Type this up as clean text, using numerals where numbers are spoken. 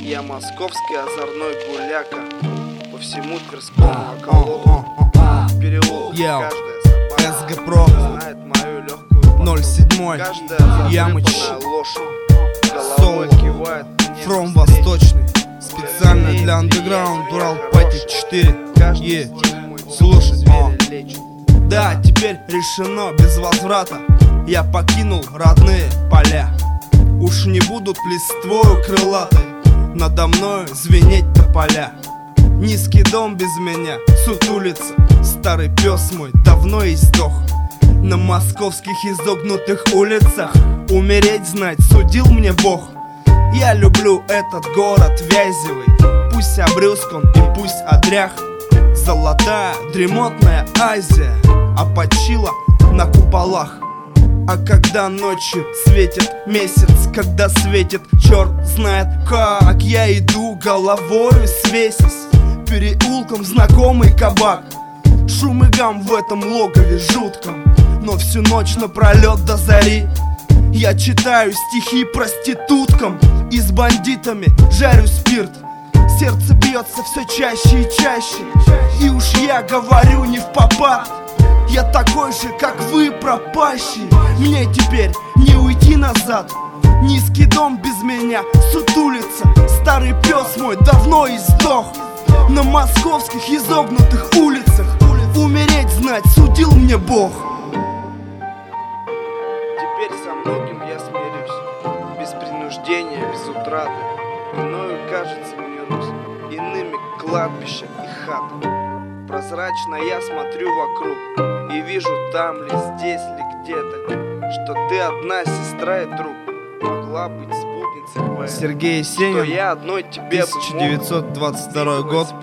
Я московский озорной гуляка, по всему Тверскому околотку, переулок, каждая собака СГ Про знает мою легкую 07 каждая Ямыч затрепанная лошадь головой кивает мне From навстречу. Восточный. Специально для Underground Урал Пати 4. Каждый стих мой Слушай, зверя лечит. да, теперь решено без возврата. Я покинул родные поля. Уж не будут листвою крылатой надо мною звенеть тополя. Низкий дом без меня сутулится. Старый пес мой давно издох. На московских изогнутых улицах умереть, знать, судил мне Бог. Я люблю этот город Вязевый. Пусть обрюзг он и пусть одрях. Золотая, дремотная Азия опочила на куполах. А когда ночью светит месяц, когда светит черт знает как, я иду головою свесясь переулком в знакомый кабак. Шум и гам в этом логове жутком, но всю ночь напролет до зари я читаю стихи проституткам и с бандитами жарю спирт. Сердце бьется все чаще и чаще, и уж я говорю не впопад. Я такой же, как вы, пропащий. Мне теперь не уйти назад. Низкий дом без меня сутулится. Старый пес мой давно издох. На московских изогнутых улицах умереть, знать, судил мне Бог. Теперь со многим я смирюсь, без принуждения, без утраты. Мною кажется мне Русь, иными кладбища и хаты. Прозрачно я смотрю вокруг и вижу там ли, здесь ли, где-то, что ты одна сестра и друг, могла быть спутницей твоей. Сергей Что Есенин, я одной тебе бы мог 1922 год.